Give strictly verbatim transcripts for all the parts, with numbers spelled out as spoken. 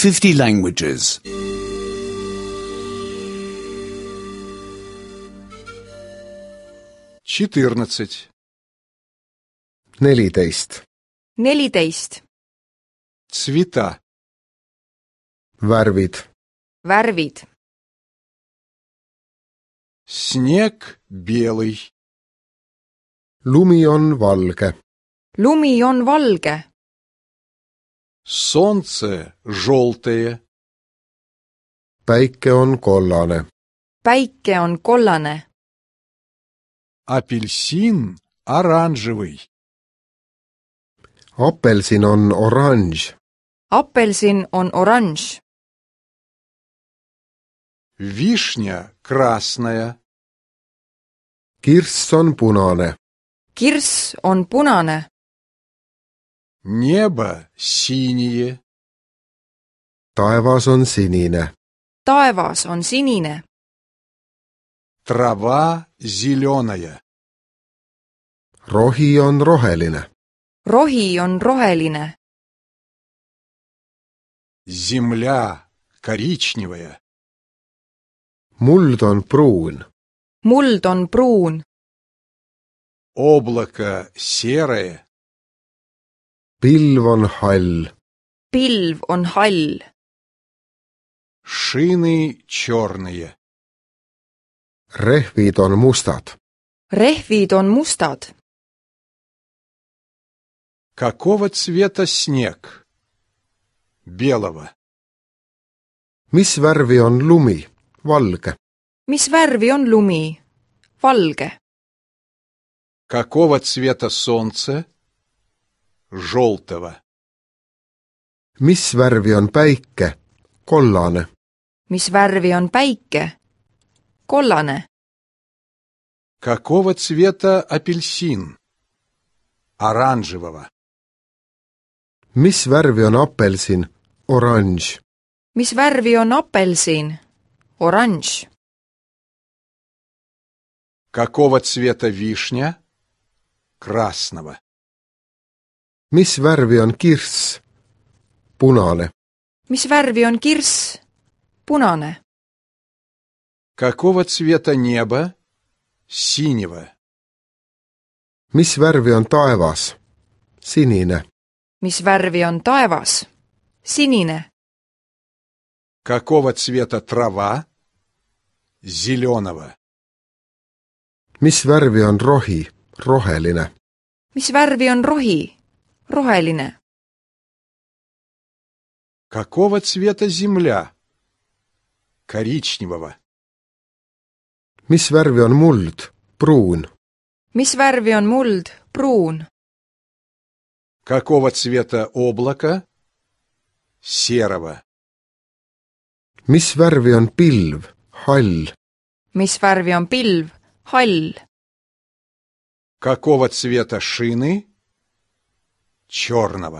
fifty languages. четырнадцать. neliteist, neliteist, Цвета. värvid, värvid, Снег белый. lumi on valge, lumi on valge, Солнце желтое. päike on kollane, päike on kollane, Апельсин оранжевый. apelsin on oranž, apelsin on oranž, Вишня красная. kirss on punane, kirss on punane, Небо синее. taevas on sinine, taevas on sinine, Трава зеленая. rohi on roheline, rohi on roheline, Земля коричневая. muld on pruun, muld on pruun, Облако серое. pilv on hall, pilv on hall, Шины черные. rehvid on mustad, rehvid on mustad, Какого цвета снег? Белого. mis värvi on lumi, valge, mis värvi on lumi, valge, Какого цвета солнце? Желтого. mis värvi on päike, kollane, mis värvi on päike, kollane, Какого цвета апельсин? Оранжевого. mis värvi on apelsin, oranž, mis värvi on apelsin, oranž, Какого цвета вишня? Красного. mis värvi on kirss, punane, mis värvi on kirss, punane, Какого цвета небо? Синего. mis värvi on taevas, sinine, mis värvi on taevas, sinine, Какого цвета трава? Зеленого. mis värvi on rohi, roheline, mis värvi on rohi, roheline, Какого цвета земля? Коричневого. mis värvi on muld, pruun, mis värvi on muld, pruun, Какого цвета облако? Серого. mis värvi on pilv, hall, mis värvi on pilv, hall, Какого цвета шины? Черного.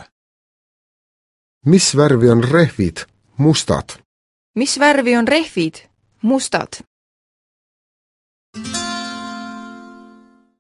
mis värvi on rehvid, mustad, mis värvi on rehvid, mustad,